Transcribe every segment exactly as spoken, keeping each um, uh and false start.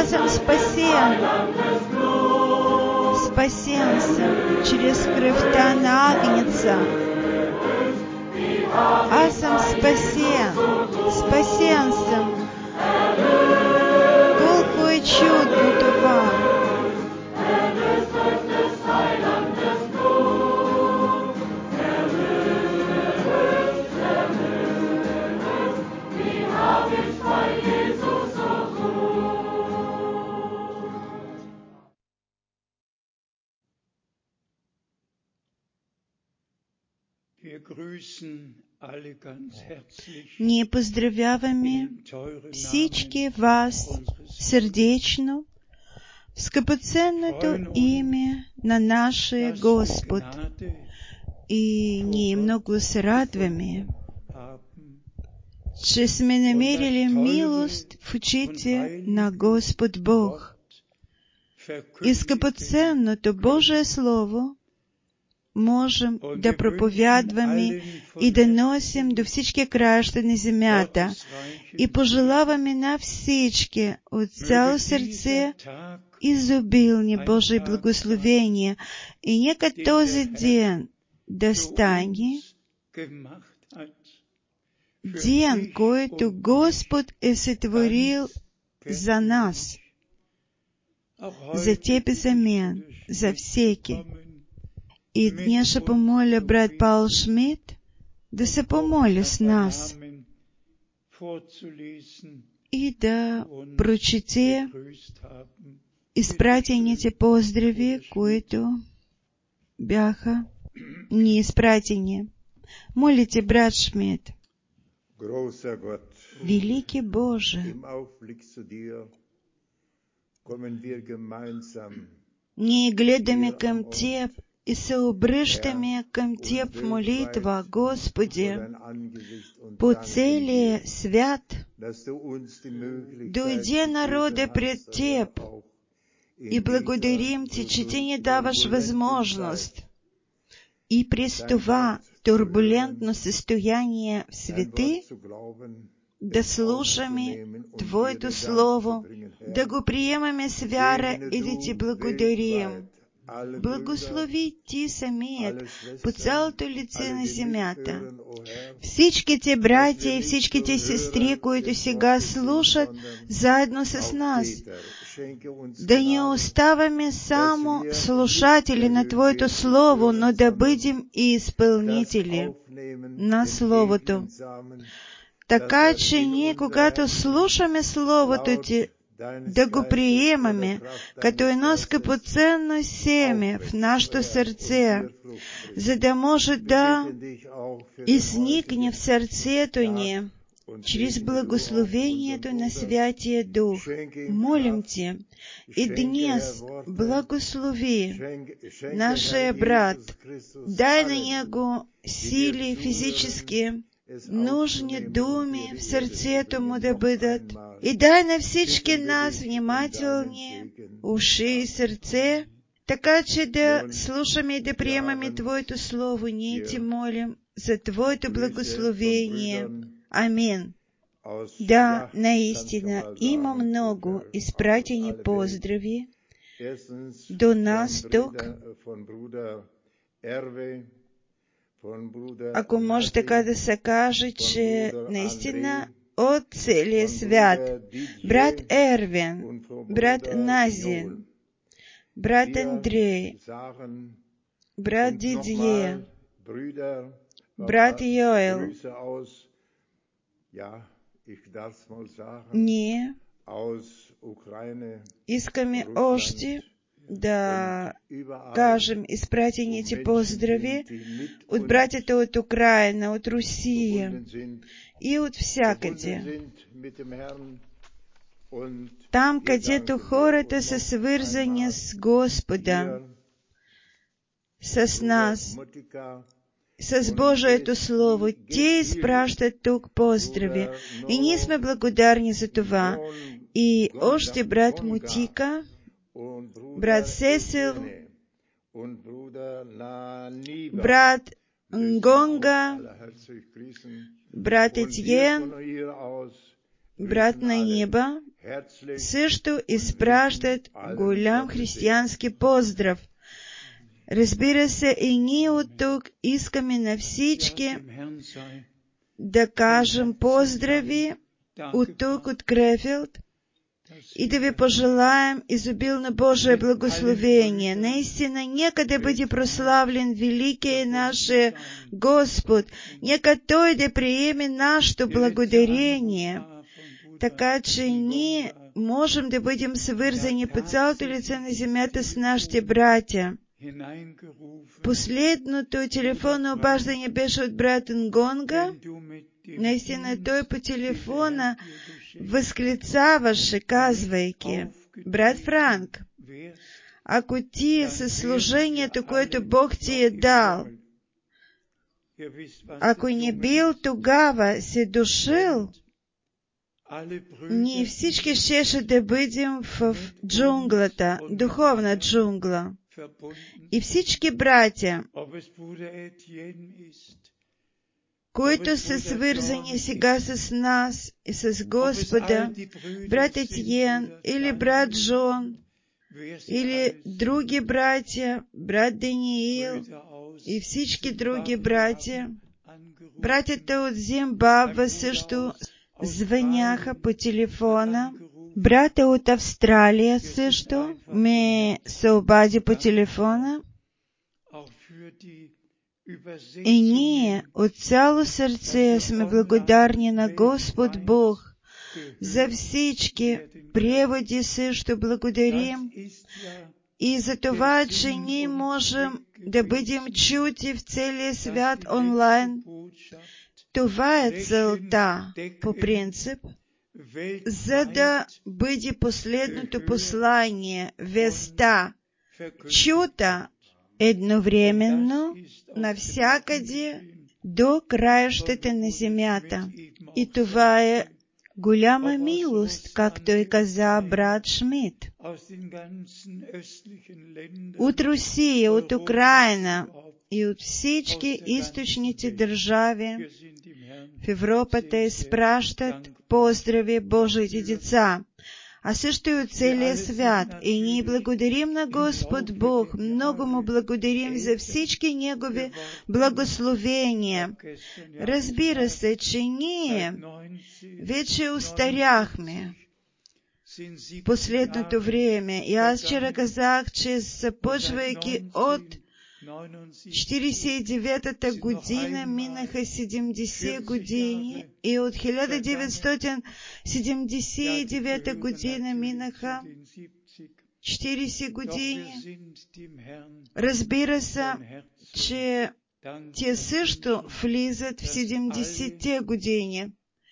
съм спасен. Спасен съм чрез кръвта на Агнеца. Аз съм спасен. Спасен съм. Колко е чудно това! Ние поздравяваме всички вас сърдечно в скъпоценното име на нашия Господ. И ние много се радваме, че сме намерили милост в очите на Господ Бог. И скъпоценното Божие Слово можем да проповядваме и да носим до всички краища на земята. И пожелаваме на всички от цяло сърце изобилни Божии благословения. И нека този ден да стане ден, който Господ е сътворил за нас, за теб и за мен, за всеки. И днес ще помоля брат Паул Шмидт да се помоли с нас и да прочете изпратените поздрави, които бяха ни изпратени. Молите, брат Шмидт. Велики Боже, ние гледаме към Теб и се обръщаме към Теб в молитва, Господи, по целия свят. Дойди народа пред Теб и благодарим Ти, че Ти ни даваш възможност и през това турбулентно състояние в света да слушаме Твоето Слово, да го приемаме с вяра и да Ти благодарим. Благослови Ти самият по цялото лице на земята. Всичките братя и всичките сестри, които сега слушат заедно с нас, да не оставаме само слушатели на Твоето Слово, но да бъдем и изпълнители на Словото. Така че ние, когато слушаме Словото Ти, да го приемаме като едно скъпоценно семе в нашето сърце, за да може да изникне в сърцето ни чрез благословението на Святия Дух. Молим Ти и днес благослови нашия брат, дай на него сили физически, нужни думи в сърцето му да бъдат, и дай на всички нас внимателни уши и сърце, така че да слушаме и да приемаме Твоето Слово. Ние Ти молим за Твоето благословение. Амин. Да, наистина, има много изпратени поздрави до нас тук. Ако може така да се каже, че наистина от целия свят, брат Ервин, брат Назин, брат Андрей, брат Дидие, брат Йоел, ние искаме още да кажем изпратените поздрави от братята от Украина, от Русия и от всякъде. Там, където хората са свързани с Господа, с нас, с Божието Слово, те изпращат тук поздрави. И ние сме благодарни за това. И още брат Мутика, брат Сесил, брат Ngонга, брат Етьен, брат на небо, също изпращат голям християнски поздрав. Разбира се, и ние от тук искаме на всички да кажем поздрави от тук, от Крефелд, и да ви пожелаем изобилно Божие благословение. Наистина, нека да бъде прославлен великий наш Господ, нека Той да приеме нашето благодарение, така че ние можем да бъдем свързани по цялото лице на земята с нашите братя. Последното телефонно обаждане беше от брат Нгонга. Наистина той по телефона възклицаваше, казвайки: брат Франк, ако ти със служението, което Бог ти е дал, ако не бил тогава се дошъл, ние всички щеше да бъдем в джунглата, духовна джунгла. И всички братя, които са свързани сега с нас и с Господа, брат Етиен или брат Жон, или други братя, брат Даниил и всички други братя, братята от Зимбабве също звъняха по телефона. Брата от Австралия също ме се обади по телефона. И ние от цяло сърце сме благодарни на Господ Бог за всички преводи, също благодарим и за това, че ние можем да бъдем чути в целия свят онлайн. Това е целта, по принцип, за да бъде последното послание, веста, чута едновременно навсякъде до краищата на земята. И това е голяма милост, както и каза брат Шмидт. От Русия, от Украина и от всички източните държави в Европа те изпращат поздрави Божиите деца, а също и от целия свят. И ние благодарим на Господ Бог, много му благодарим за всички Негови благословения. Разбира се, че ние вече устаряхме последното време. И аз вчера казах, че започвайки от четиридесет и деветата година минаха седемдесет години и от хиляда деветстотин седемдесет и девета година минаха четиридесет години. Разбира се, че те също влизат в седемдесетте години.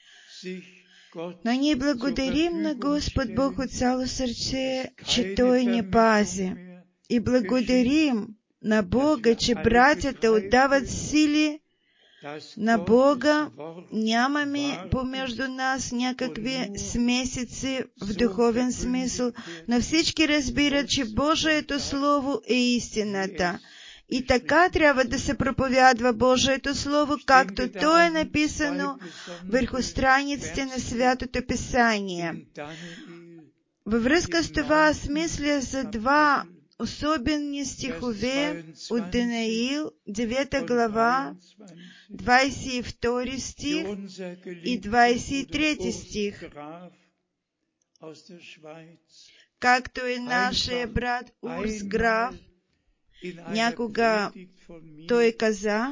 Но ние благодарим на Господ Бог от цяло сърце, че Той ни пази. И благодарим на Бога, че братята отдават сили на Бога. Нямаме помежду нас някакви смесици в духовен смисъл, но всички разбират, че Божието Слово е истината. И така трябва да се проповядва Божието Слово, както то е написано върху страниците на Святото Писание. Във връзка с това аз мисля за два особени стихове от Даниил, девета глава, двадесет и втори стих и двадесет и трети стих. Както и нашия брат Урс Граф, някога той каза,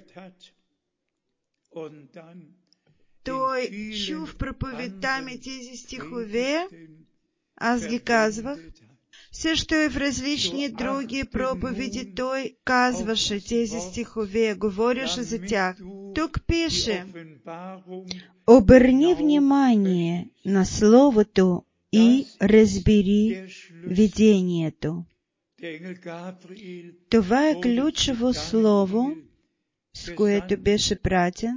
той чу в проповедта ми тези стихове, аз ги казвах. Също и в различни други проповеди той казваше тези стихове, говореше за тях. Тук пише: обърни внимание на Словото и разбери видението. Това е ключово слово, с което беше пратен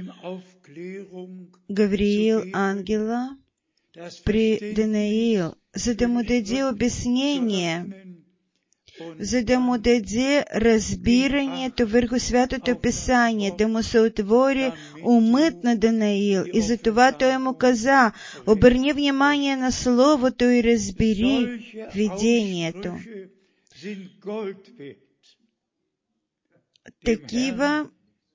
Гавриил ангела при Даниил, за да му даде обяснение за да му даде разбиранието върху Святото Писание, да му се отвори умът на Данаил. И затова той му каза: обърни внимание на Словото и разбери видението. Такива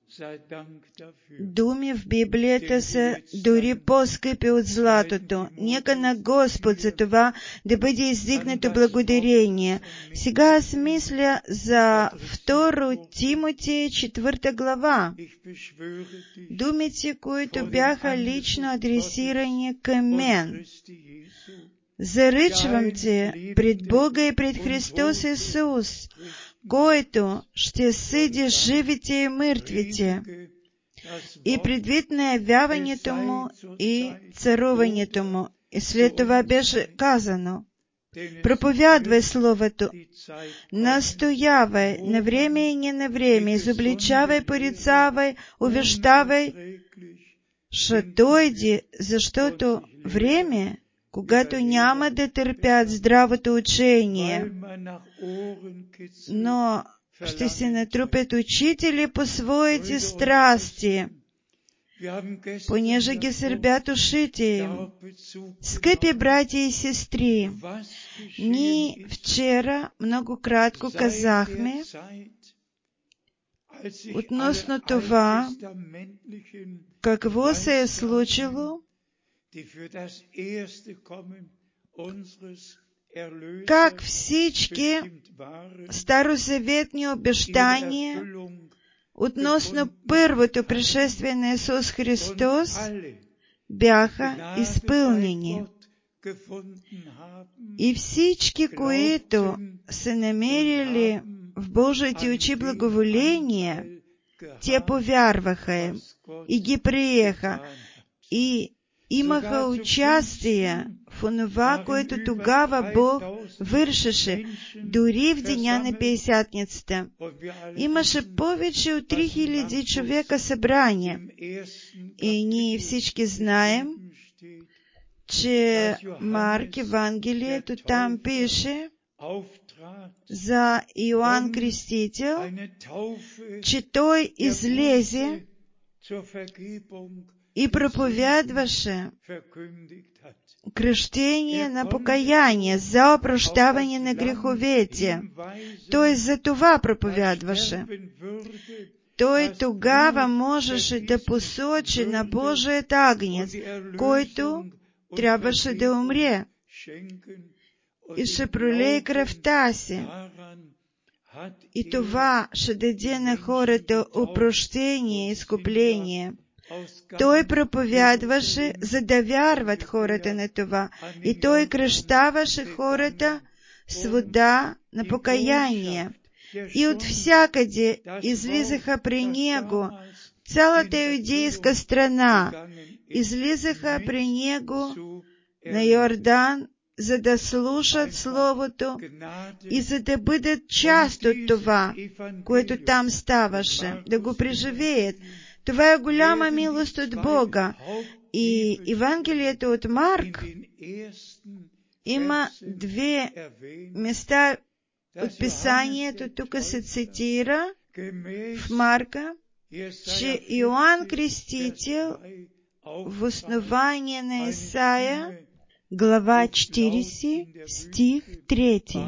думи в Библията са дори по-скъпи от златото. Нека на Господ за това да бъде издигнато благодарение. Сега аз мисля за второ Тимоти, четвърта глава. Думите, които бяха лично адресирани към мен. Заръчвам те пред Бога и пред Христос Исус, който ще съди живите и мъртвите, и предвид на явяването му и царуването му. И след това беше казано: проповядвай Словото, настоявай на време и не на време, изобличавай, порицавай, увещавай, ще дойде, защото време, когато няма да търпят здравото учение, но ще се натрупят учители по своите страсти, понеже ги сърбят ушите им. Скъпи братя и сестри, ние вчера много кратко казахме относно това, какво се е случило, как всички старозаветни обещания относно първото пришествие на Исус Христос бяха изпълнени. И всички, които са намерили в Божиите очи благоволение, те повярваха им и ги приеха и имаха участие в онова, което тогава Бог вършеше, дори в деня на Петдесятницата. Имаше повече от три хиляди човека събрания. И ние всички знаем, че Марк Евангелието там пише за Иоанн Крестител, че той излезе и проповядваше кръщение на покаяние за опрощаване на греховете. Той за това проповядваше. Той тогава можеше да посочи на Божият агнец, който трябваше да умре и ще пролее кръвта си. И това ще даде на хората опрощение и изкупление. Той проповядваше, за да вярват хората на това. И той кръщаваше хората с вода на покаяние. И от всякъде излизаха при него. Цялата юдейска страна излизаха при него на Йордан, за да слушат Словото и за да бъдат част от това, което там ставаше, да го преживеят. Това е голяма милост от Бога. И Евангелието от Марк има две места от Писанието, тук се цитира в Марка, че Иоанн Крестител в основание на Исаия, глава четиридесет, стих трети.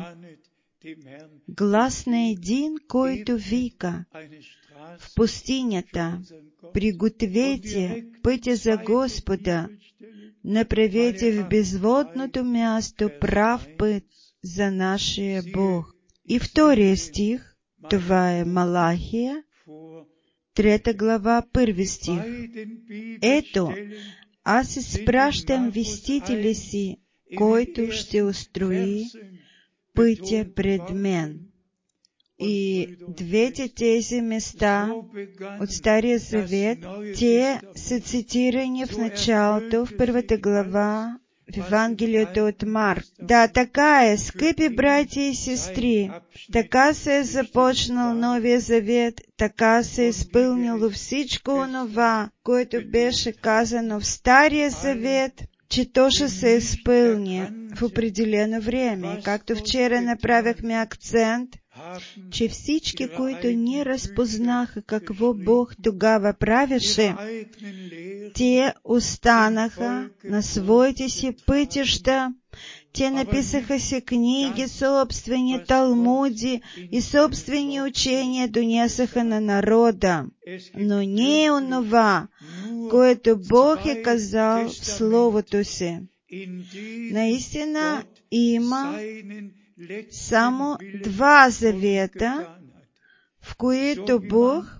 Глас на един, който вика в пустинята: пригответе пътя за Господа, направете в безводното място прав път за нашия Бог. И втория стих, това е Малахия, трета глава, първи стих. Ето, аз изпращам вестителя си, който ще устрои пътя пред мен. И двете тези места от Стария Завет, те са цитирани в началото, в първата глава, в Евангелието от Марк. Да, така е, скъпи братя и сестри, така се е започнал Новия Завет, така се е изпълнило всичко онова, което беше казано в Стария Завет, че то ще се изпълни в определено време. Както вчера направихме акцент, че всички, които не разпознаха какво Бог тогава правеше, те останаха на своите си пътища, те написаха си книги, собствени талмуди и собствени учения донесаха на народа. Но не е онова, което Бог е казал в Словото си. Наистина има само два завета, в които Бог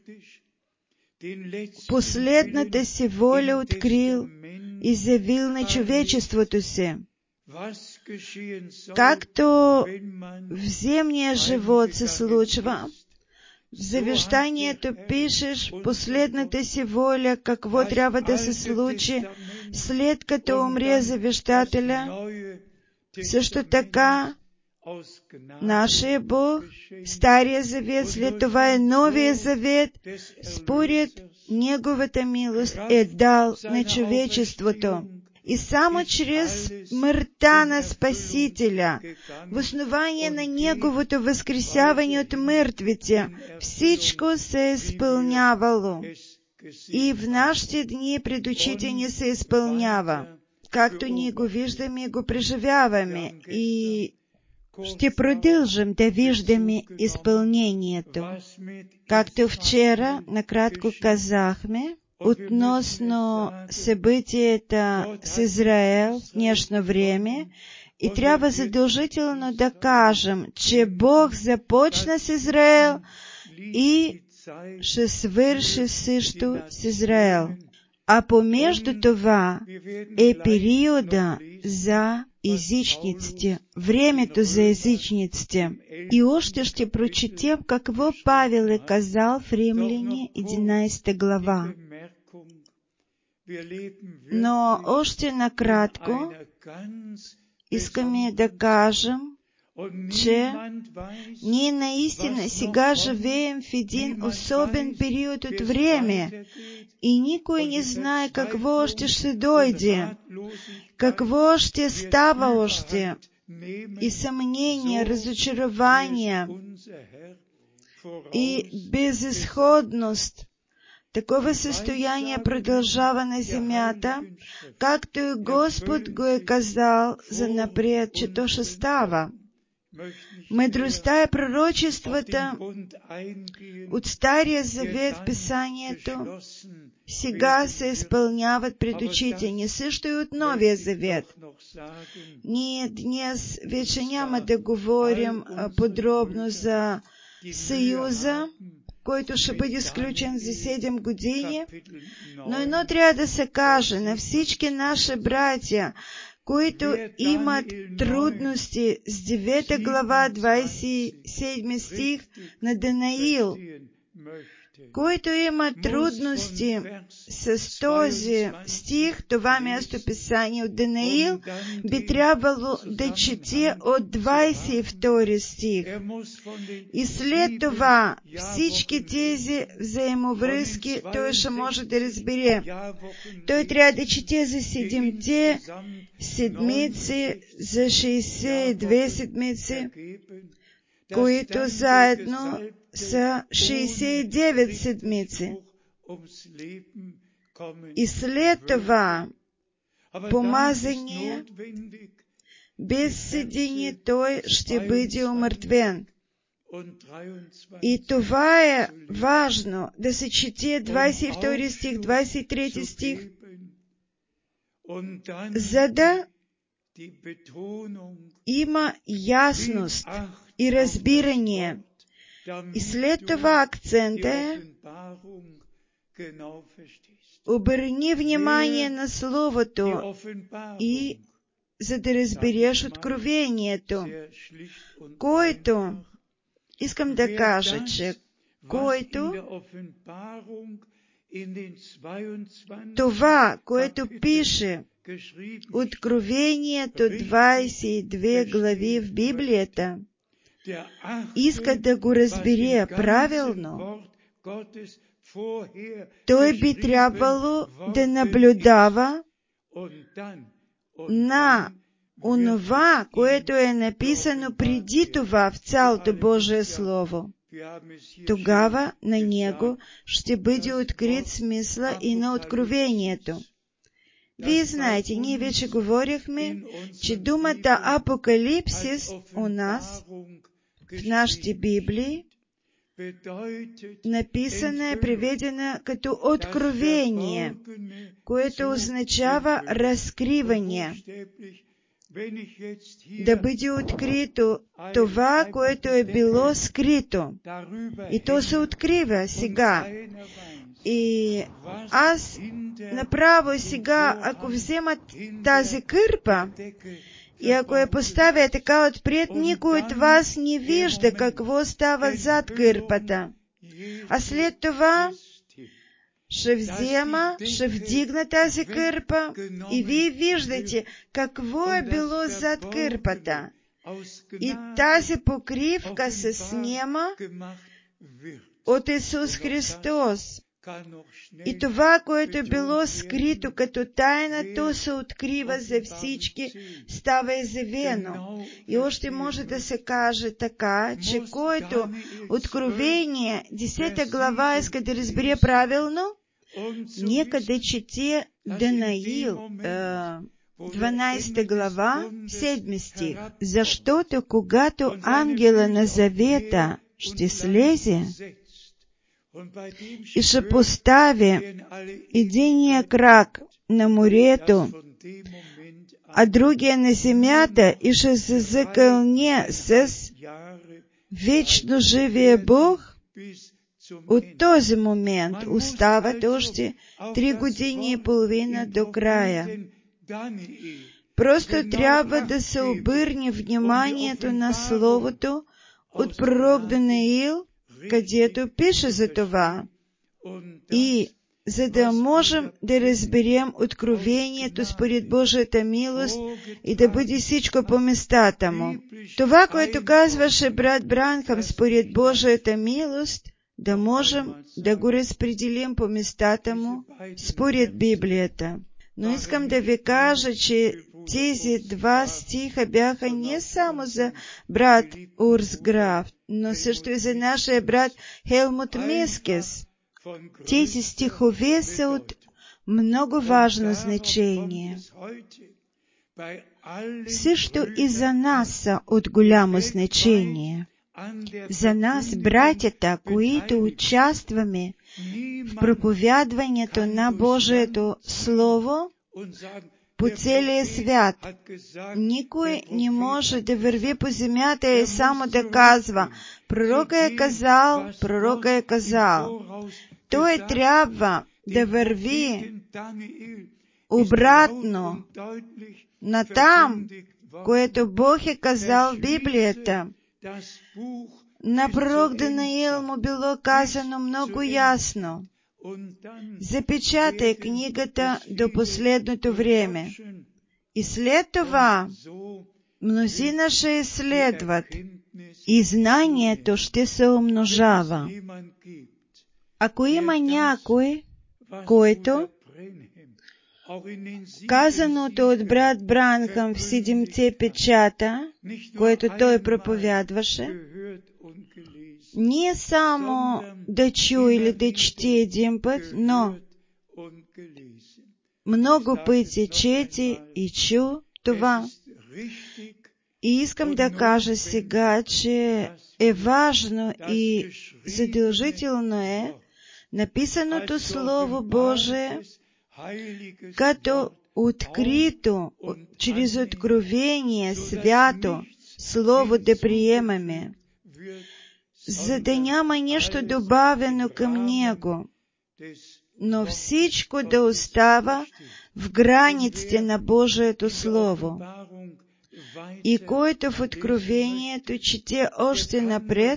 последната си воля открил и заявил на човечеството си. Както в земния живот се случва, в завещанието пишеш последната си воля, какво трябва да се случи, след като умре завещателя. Също така, нашия Бог, Стария завет, след това е Новия завет, според Неговата милост е дал на човечеството. И само чрез смъртта на Спасителя, в основание на Неговото възкресяване от мъртвите, всичко се е изпълнявало. И в нашите дни пред очите ни се изпълнява, както ние го виждаме и го преживяваме. И ще продължим да виждаме изпълнението. Както вчера накратко казахме, относно събитията с Израел в днешно време, и трябва задължително да кажем, че Бог започна с Израел и ще свърши също с Израел. А помежду това е периода за езичниците, времето за езичниците. И още ще прочетем какво Павел е казал в Римляни единадесета глава. Но още накратко искаме да кажем, че ние наистина сега живеем в един особен период от време и никой не знае какво още ще дойде, какво ще става още, и съмнения, разочарования и безизходност. Такова състояние продължава на земята, както и Господ го е казал занапред, че то ще става. Мъдростта и пророчествата от Стария завет в Писанието сега се изпълняват пред очите ни, също и от Новия завет. Ние днес вече няма да говорим подробно за Съюза, който ще бъде сключен за седем години, но едно трябва да се каже на всички наши братя, които имат трудности с девета глава, двадесет и седми стих на Данаил, който има трудности с този стих, това местописание от Данаил, би трябвало да чете от двадесет и втори стих. И след това всички тези взаимовръзки той ще може да разбере. Той трябва да чете за седемте седмици, за шейсет и две седмици, които заедно са шейсет и девет седмици. И след това помазание, без съдение той ще бъде умъртвен. И това е важно да се чете двадесет и втори стих, двадесет и трети стих, за да има ясност и разбиране. И след това акцент е обърни внимание на Словото и за да разбереш откровението, който, искам да кажа, че който това, което пише Откровението двадесет и две глави в Библията, иска да го разбере правилно, той би трябвало да наблюдава на онова, което е написано преди това в цялото Божие Слово. Тогава на него ще бъде открит смисъла и на откровението. Вие знаете, ние вече говорихме, че думата Апокалипсис у нас, в нашите Библии, написана е, преведена като откровение, което означава разкриване. Да бъде открито това, което е било скрито. И то се открива сега. И аз направо сега, ако взема тази кърпа и ако я поставя така отпред, никой от вас не вижда какво става зад кърпата. А след това ще взема, ще вдигна тази кърпа и вие виждате какво е било зад кърпата. И тази покривка се снема от Исус Христос. И това, което е било скрито като тайна, то се открива за всички, става изявено. И още може да се каже така, че който Откровение, десета глава, иска да разбере правилно, нека да чете Данаил, дванадесета глава, седми стих. Защото когато ангела на завета ще слезе и ще постави единия крак на морето, а другия на земята, и ще се закълне с вечно живия Бог, от този момент остават още три години и половина до края. Просто трябва да се обърне вниманието на Словото от пророк Данаил, където пише за това. И за да можем да разберем откровението според Божията милост и да бъде всичко по местата му. Това, което казваше брат Бранхам според Божията милост, да можем да го разпределим по местата му според Библията. Но искам да ви кажа, че тези два стиха бяха не само за брат Урс Граф, но също и за нашия брат Хелмут Мискес. Тези стихове са от много важно значение. Също и за нас са от голямо значение. За нас, братята, които участваме в проповядването на Божието Слово по целия свят, никой не може да върви по земята и само да казва: пророка е казал, пророка е казал. Той трябва да върви обратно на там, което Бог е казал в Библията. На пророк Данаил му било казано много ясно: запечатай книгата до последното време. И след това мнозина ще изследват и знанието ще се умножава. Ако има някой, който казаното от брат Бранхам в седемте печата, което той проповядваше, не само да чу или да чете един път, но много пъти чети и чу това. И искам да кажа сега, че е важно и задължително е написаното Слово Божие като открито, чрез откровение, свято Слово да приемаме, за да няма нещо добавено към него, но всичко да остава в границите на Божието Слово. И който в откровението чете още напред,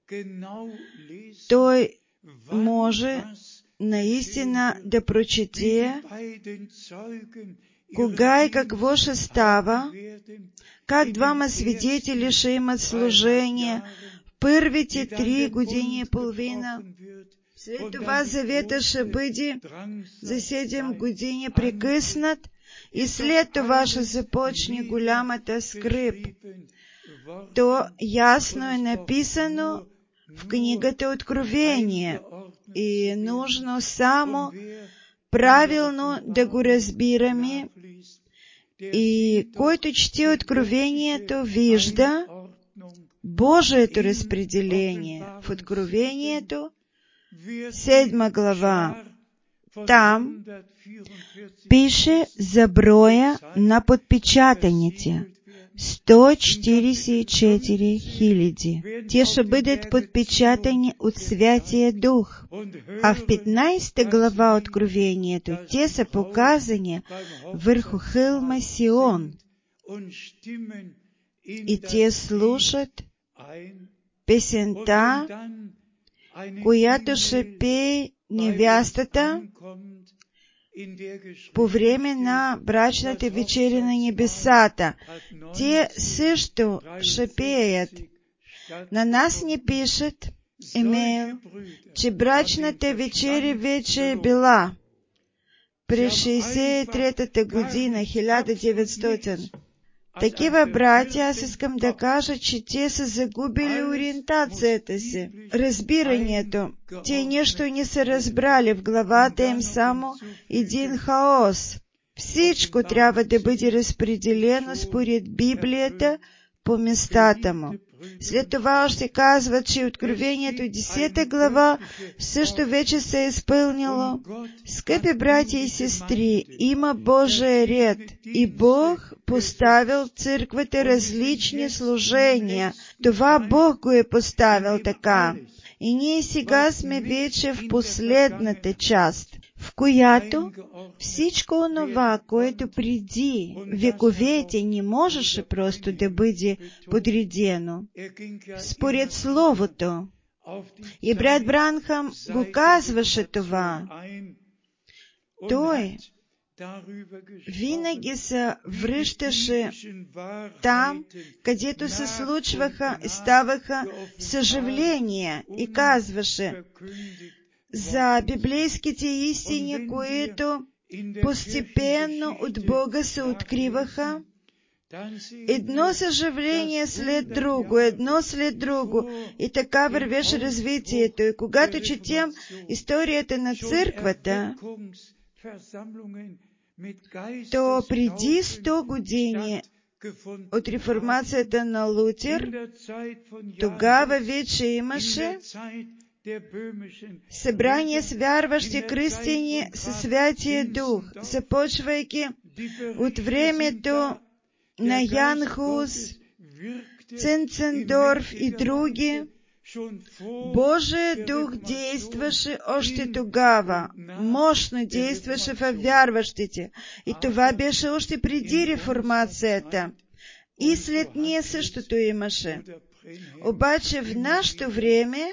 той може наистина да прочете кога и какво ще става, как двама свидетели ще имат служение в първите три години и половина. След това завета ще бъде за седем години прекъснат и след това ще започне голямата скръб. То ясно е написано в книгата Откровение и е нужно само правилно да го разбираме. И който чете Откровението, вижда Божието разпределение. В Откровението, седма глава, там пише за броя на подпечатаните. сто четиридесет и четири хиляди. Те ще бъдат подпечатани от Святия Дух. А в петнайсета глава Откровението те са показани върху хълма Сион. И те слушат песента, която ще пее невястата по време на брачната вечеря на небесата. Те също ще пеят. На нас ни пишат имейл, че брачната вечеря вече е била през шейсет и третата година, хиляда и деветстотин. Такива братя, аз искам да кажа, че те са загубили ориентацията си, разбирането. Те нищо не са разбрали, в главата им само един хаос. Всичко трябва да бъде разпределено според Библията по местата му. След това още казва, че Откровението десета глава също вече се е изпълнило. Скъпи братя и сестри, има Божия ред и Бог поставил църквата различни служения. Това Бог го е поставил така. И ние сега сме вече в последната част, в която всичко онова, което преди вековете не можеше просто да бъде подредено според Словото. И брат Бранхам го казваше това. Той винаги се връщаше там, където се случваха и ставаха съживления и казваше за библейските истини, които постепенно от Бога се откриваха, едно съживление след друго, едно след друго. И така вървеше развитието. И когато четем историята на църквата, то преди сто години от реформацията на Лутер, тогава вече имаше събрание с вярващи християни със Святия Дух, започвайки от времето на Ян Хус, Ценцендорф и други. Божия Дух действаше още тогава, мощно действаше във вярващите. И това беше още преди реформацията. И след нея същото имаше. Обаче в нашето време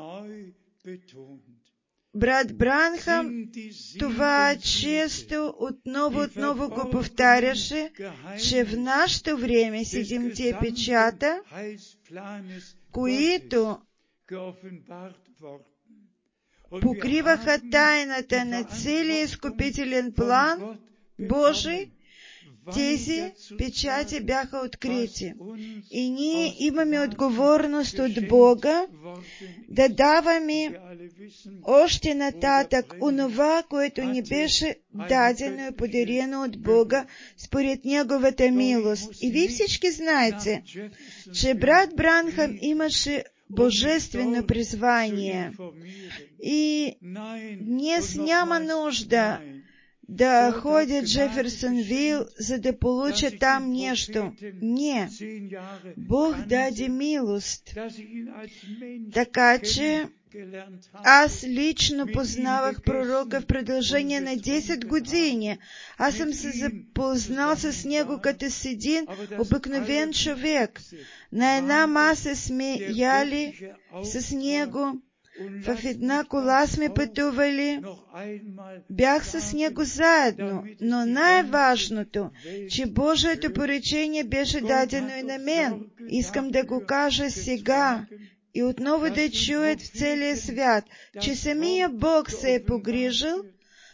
брат Бранхам това често отново-отново го повтаряше, че в нашето време седемте печата, които покриваха тайната на целия изкупителен план Божий, тези печати бяха открити. И ние имаме отговорност от Бога да даваме още нататък онова, което ни беше дадено и подарено от Бога според Неговата милост. И вие всички знаете, че брат Бранхам имаше божествено призвание. И днес няма нужда да ходят в Джеферсонвил, за да получат там нещо. Не. Бог даде милост. Така че аз лично познавах пророка в продължение на десет години. Аз съм се запознал с него като с един обикновен човек. На една маса сме яли с него. В една кола сме пътували, бях с него заедно, но най-важното, че Божието поръчение беше дадено и на мен. Искам да го кажа сега и отново да чуят в целия свят, че самия Бог се е погрижил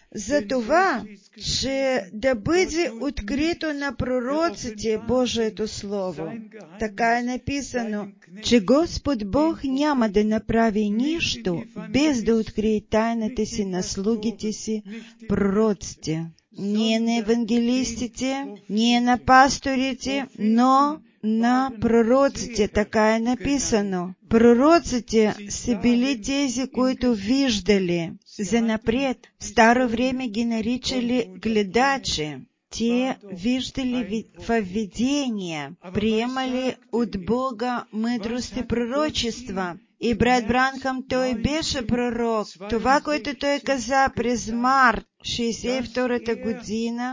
за това, че да бъде открито на пророците Божието Слово. Така е написано, че Господ Бог няма да направи нищо, без да открие тайната си на слугите си, пророците. Не на евангелистите, не на пасторите, но на пророците, така е написано. Пророците са били тези, които виждали занапред. В старо време ги наричали гледачи. Те виждали в видения, приемали от Бога мъдрост и пророчества. И брат Бранхам, той беше пророк. Това, което той каза през март шейсет и втората година,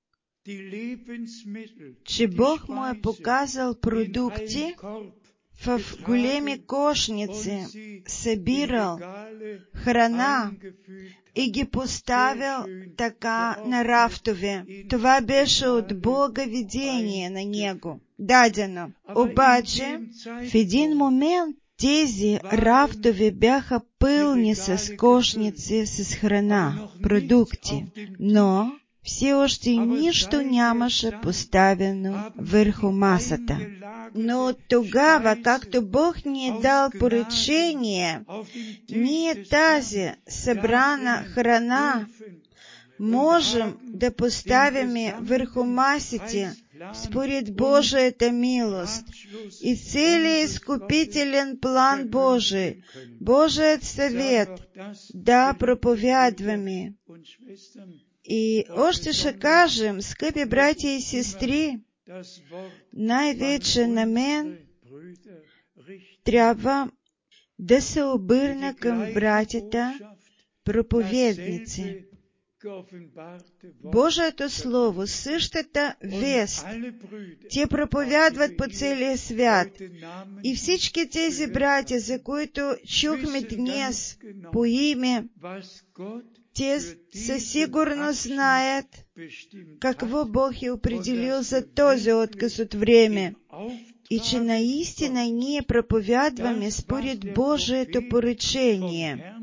че Бог му е показал продукти в големи кошници, събирал храна и ги поставил така на рафтове. Това беше от Бога видение на него, дадено. Обаче, в един момент тези рафтове бяха пълни с кошници с храна, продукти, но все още нищо нямаше поставено върху масата. Но тогава, както Бог ни е дал поръчение, ние тази събрана храна можем да поставяме върху масите според Божията милост и целият изкупителен план Божий, Божият съвет да проповядваме. И още ще кажем, скъпи братя и сестри, най-вече на мен трябва да се обърна към братята проповедници. Божието Слово, същата вест, те проповядват по целия свят. И всички тези братя, за които чухме днес по име, те със сигурност знаят какво Бог е определил за този отказ от време и че наистина ние проповядваме според Божието поръчение.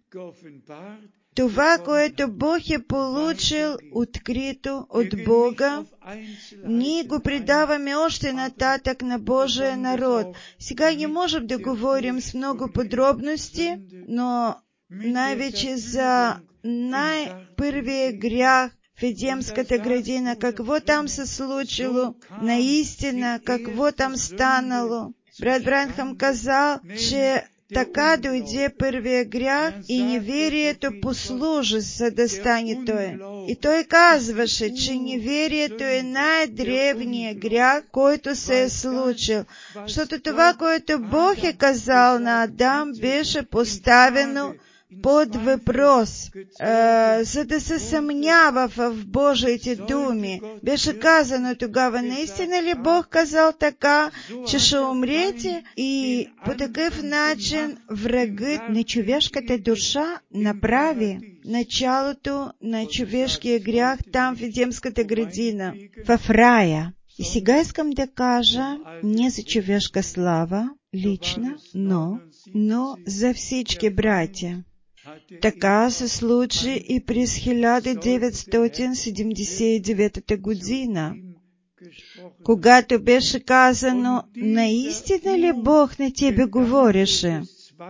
Това, което Бог е получил открито от Бога, ние го предаваме още нататък на Божия народ. Сега не можем да говорим с много подробности, но най-вече за най-първия грях в Едемската градина, какво там се случило, наистина, какво там станало. Брат Бранхам казал, че така дойде първия грях и неверието послужи, за да стане той. И той казваше, че неверието е най-древният грях, който се е случил. Защото това, което Бог е казал на Адам, беше поставено под въпрос, а, за да се съмнява в Божиите думи. Беше казано тогава, наистина ли Бог казал така, че ще умрете? И по такъв начин врагът на човешката душа направи началото на човешкия грях там в Едемската градина, в рая. И сега искам да кажа не за човешка слава, лична, но, но за всички братя. Така се случи и през хиляда деветстотин седемдесет и девета година, когато беше казано, наистина ли Бог на тебе говореше?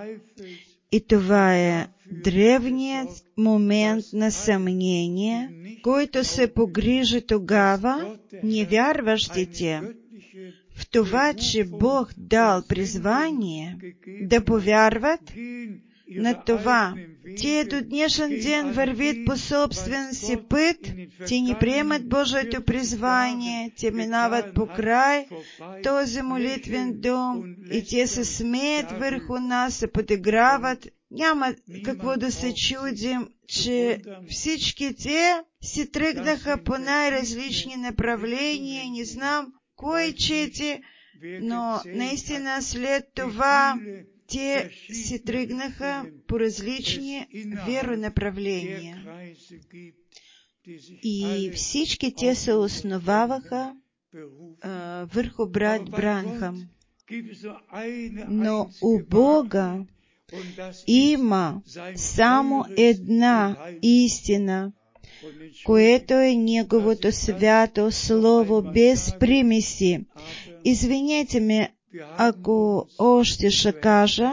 И това е древният момент на съмнение, който се погрижи тогава невярващите в това, че Бог дал призвание да повярват на това. Те до днешен ден вървят по собствен си път, те не приемат Божието призвание, те минават по край този молитвен дом и те се смеят върху нас, се подиграват. Няма какво да се чудим, че всички те си тръгнаха по най-различни направления, не знам кой чете, но наистина след това те си тръгнаха по различни веронаправления. И всички те се основаваха а, върху брат Бранхам. Но у Бога Има само една истина, което е Неговото свято Слово без примеси. Извинете ме, ако още ще кажа,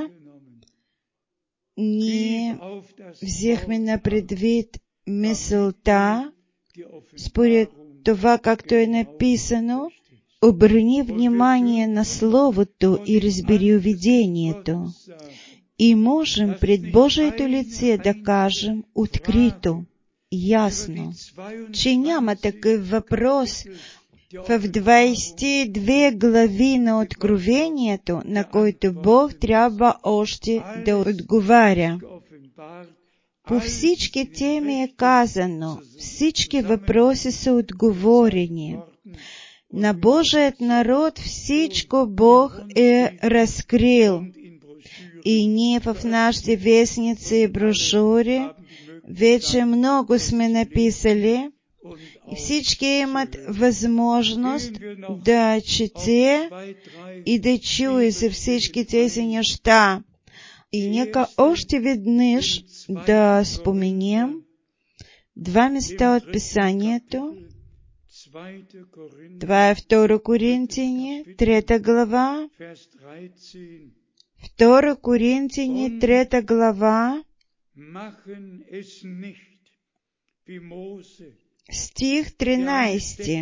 ние взехме на предвид мисълта, според това, както е написано, обърни внимание на Словото и разбери увидението. И можем пред Божието лице да кажем открито, ясно, че няма такъв въпрос в двадесет и две глави на Откровението, на който Бог трябва още да отговаря. По всички теми е казано, всички въпроси са отговорени. На Божият народ всичко Бог е разкрил. И ние в нашите вестници и брошури вече много сме написали, и всички имат възможност да чете и да чуе за всички тези неща. И нека още веднъж да споменем два места от Писанието. Това е Втора Коринтияни, трета глава. Втора Коринтияни, трета глава, стих тринадесети.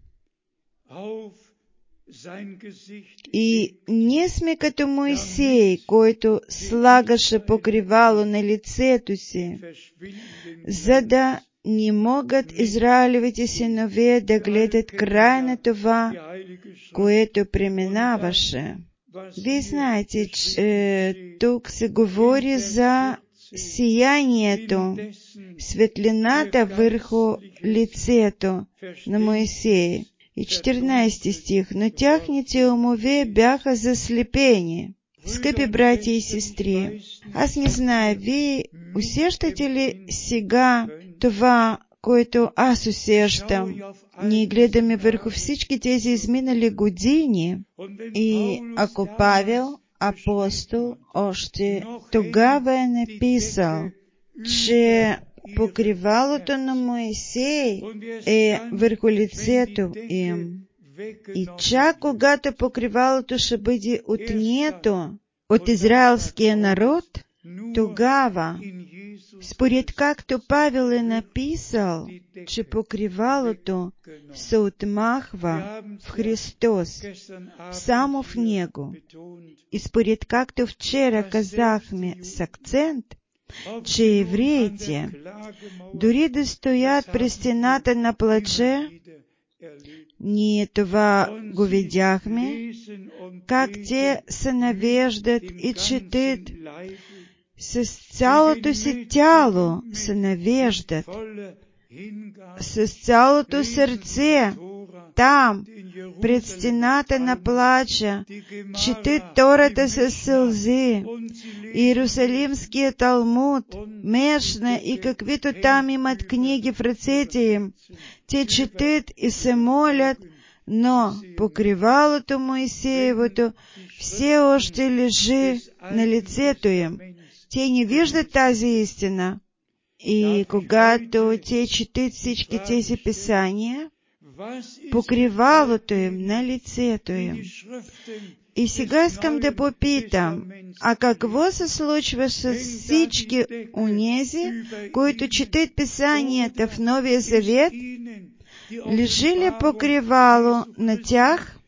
И ние сме като Моисей, който слагаше покривало на лицето си, за да не могат Израилевите синове да гледат край на това, което преминаваше. Вие знаете, че тук се говори за сиянието, светлината върху лицето на Моисея. И четиринадесети стих. Но тяхните умове бяха заслепени. Скъпи братя и сестри, аз не знае, вие усещате ли сега това, което аз усещам? Ние гледаме върху всички тези изминали години и ако Павел, апостол, още тогава е написал, че покривалото на Моисей е върху лицето им. И чак когато покривалото ще бъде отнето от израелския народ, тогава, според както Павел е написал, че покривалото се отмахва в Христос, само в Него, и според както вчера казахме с акцент, че евреите, дори да стоят при стената на плаче, ние това го видяхме, как те се навеждат и четат, с цялото си тяло се навеждат, с цялото сърце, там, пред стената на плача, четат Тората със сълзи, Иерусалимския Талмуд, Мешна и каквито там имат книги в ръцете им. Те четат и се молят, но покривалото Моисеевото все още лежи на лицето им. Те не виждат тази истина. И когато те четат всички тези писания, покривалото им на лицето им. И сега искам да попитам, а какво се случва с всички онези, които четат писанията в Новия Завет? Лежи ли покривало на тях?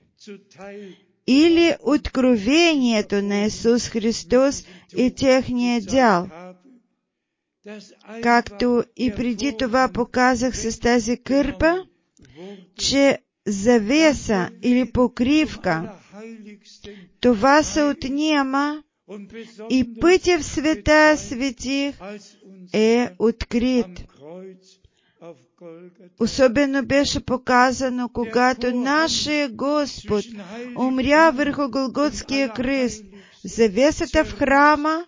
Или откровението на Исус Христос е техния дял? Както и преди това показах с тази кърпа, че завеса или покривка, това се отнема и пътя в света светих е открит. Особено беше показано, когато нашия Господ умря върху Голготския кръст. Завесата в храма,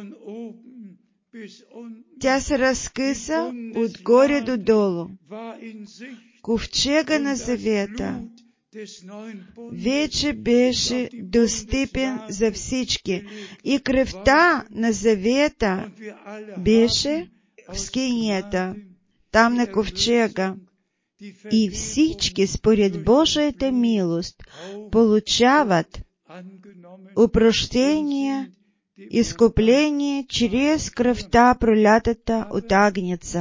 тя се разкъса отгоре до долу. Ковчега на завета вече беше достъпен за всички. И кръвта на завета беше в скинията, там на ковчега. И всички според Божията милост получават опрощение, изкупление чрез кръвта, пролятата от агнеца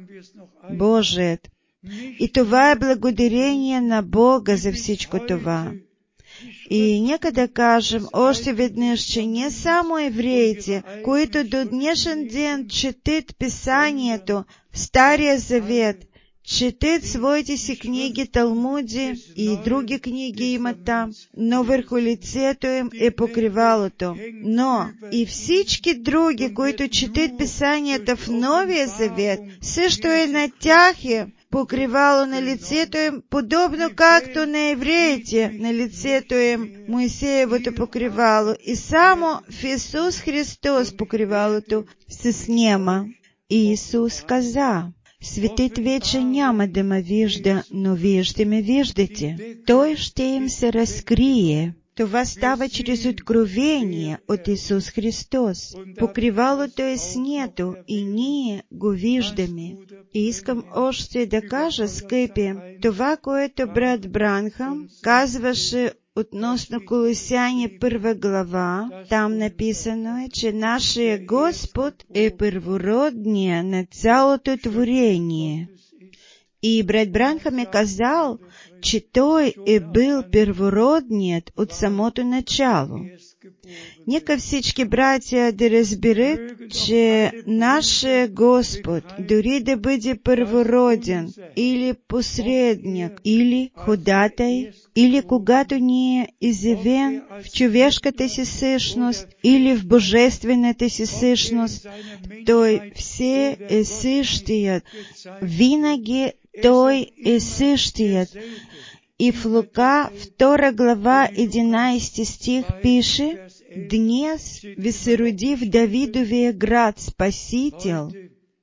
Божият. И това е благодарение на Бога за всичко това. И нека да кажем още веднъж, че не само евреите, които до днешен ден четат Писанието, Стария Завет, четат своите си книги, Талмуди и други книги имат там, но върху лицето им е покривалото. Но и всички други, които четат Писанията в Новия Завет, също е на тях е покривало на лицето им, подобно както на евреите, на лицето им Моисеевото покривало. И само в Исус Христос покривалото се снема. И Исус каза: Светът вече няма да ме вижда, но вие ще ме виждате. Той ще им се разкрие. Това става чрез откровение от Исус Христос. Покривалото е снето и ние го виждаме. И искам още да кажа, скъпи, това, което брат Бранхам казваше относно Колосяни първа глава, там написано е, че нашия Господ е първородния на цялото творение. И брат Бранхам е казал, че Той е бил първородният от самото начало. Нека всички братя да разберат, че нашия Господ, дори да бъде първороден, или посредник, или ходатай, или когато ни е изявен в човешката си същност, или в божествената си същност, Той все е същият. Винаги Той е същият. И в Лука, втора глава, единайсети стих пише: Днес ви се роди в Давидовия град Спасител,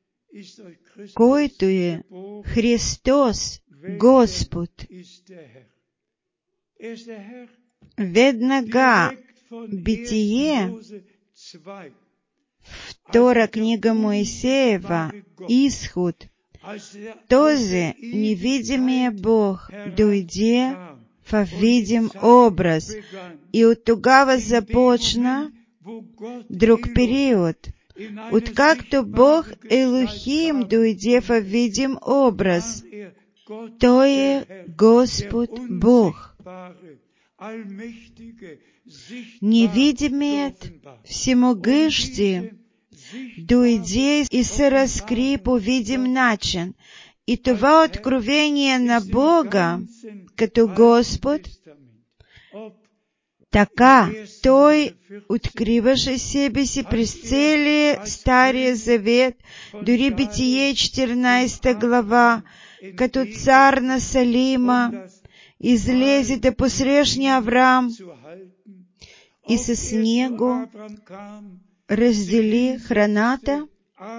който е Христос Господ. Веднага Битие, втора книга Моисеева, Изход, този невидимия Бог дойде в видим образ, и от тогава започна друг период, откакто Бог Елохим дойде в видим образ. Той е Господ Бог. Невидимият, всемогъщи, дойде и се разкри по видим начин. И това откровение на Бога като Господ, така Той откриваше себе си през целия Стария Завет, дори Битие четиринайсета глава, като цар на Салима, излезе да посрещне Авраам и с него раздели храната.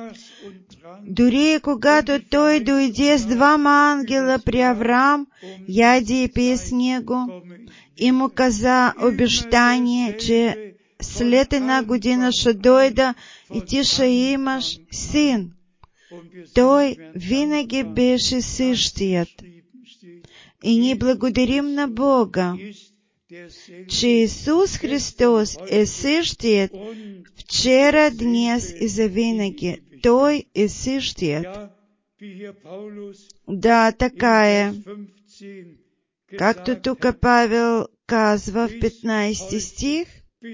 Дори когато той дойде с двама ангела при Авраам, яде и пие с него, и му каза обещание, че след една година ще дойда и ти ще имаш син. Той винаги беше същият. И ние благодарим на Бога, че Исус Христос е същият вчера, днес и завинаги. Той е същият. Да, така е. Както тук Павел казва в петнайсети стих,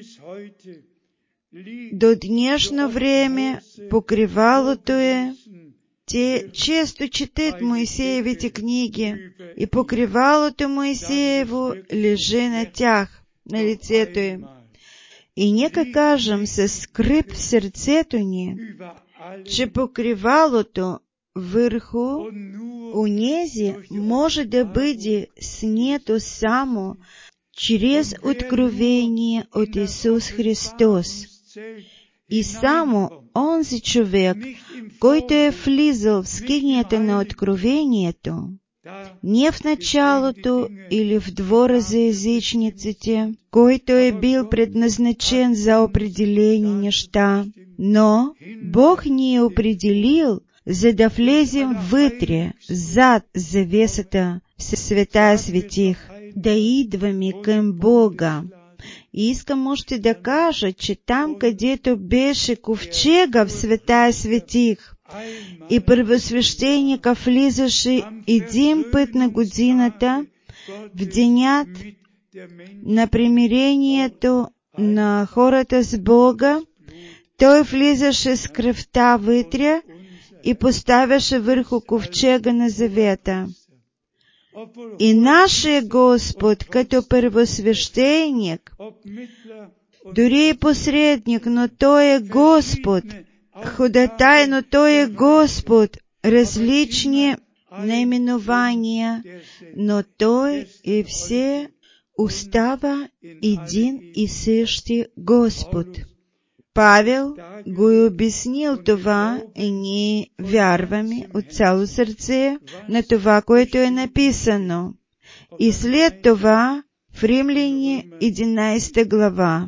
до днешно време покривалото е. Те често четат Моисеевите книги и покривалото Моисеево лежи на тях, на лицето им. И нека кажем със скръб в сърцето ни, че покривалото върху онези може да бъде снето само чрез откровение от Исус Христос. И само онзи човек, който е влизал в скинията на откровението, не в началото или в двора за язычниците, който е бил предназначен за определени неща, но Бог ни е определил, за да влезем вътре, зад завесата в святая светих, да идваме към Бога. И искам още да кажа, че там, където беше ковчега в святая светих, и първосвещеника влизаше един път на годината, в денят на примирението на хората с Бога, той влизаше с кръвта вътре и поставяше върху ковчега на завета. И нашия Господ, като първосвещеник, дори и посредник, но Той е Господ, ходатай, но Той е Господ, различни наименования, но Той и все остава един и същи Господ. Павел го е обяснил това и ние вярваме от цяло сърце на това, което е написано. И след това в Римляни единайсета глава.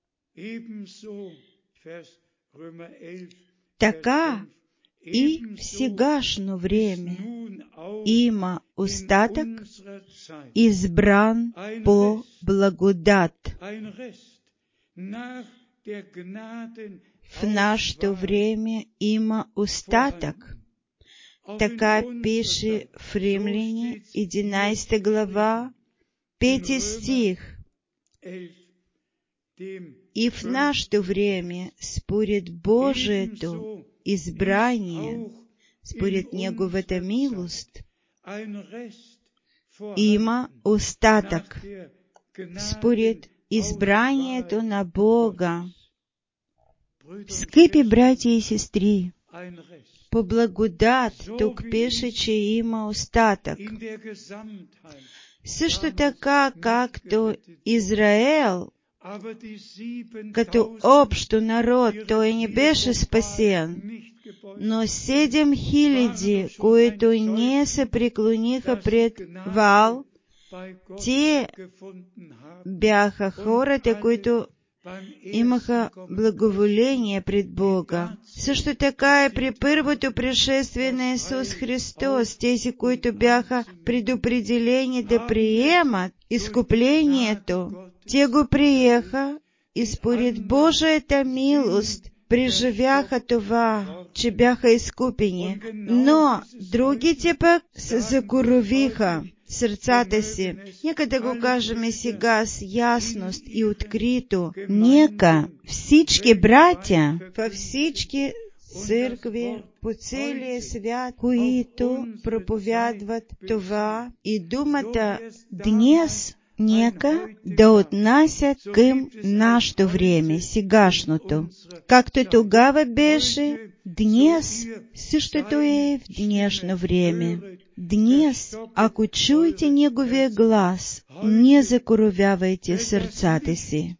Така и в сегашно време има остатък, избран по благодат. В нашето време има остатък. Така пише в Римляни единайсета глава, пети стих. И в нашето време, според Божието избрание, според Неговата милост, има остатък. Според избранието на Бога. Скъпи братя и сестри, по благодат тук пише, че има остатък. Също така, както Израел, като общо народ, той не беше спасен, но седем хиляди, които не се преклониха пред Ваал, те бяха хората, които имаха благоволение пред Бога. Също така и при първото пришествие на Исус Христос, тези, които бяха предопределени да приемат изкуплението, те го приеха и според Божията милост преживяха това, че бяха изкупени. Но другите пък се закоровиха сърцата си. Нека да го кажем сега с ясност и открито. Нека всички братя във всички църкви по целия свят, които проповядват това и думата днес, нека да отнасят към нашето време, сегашното. Както тогава беше, днес същото е в днешно време. Днес, ако чуете Неговия глас, не закоровявайте сърцата си.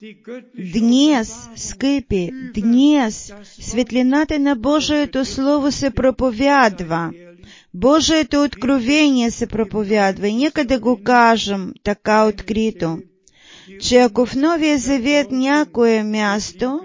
Днес, скъпи, днес светлината на Божието Слово се проповядва. Божието откровение се проповядва. И нека да го кажем така открито, че ако в Новия Завет някое място,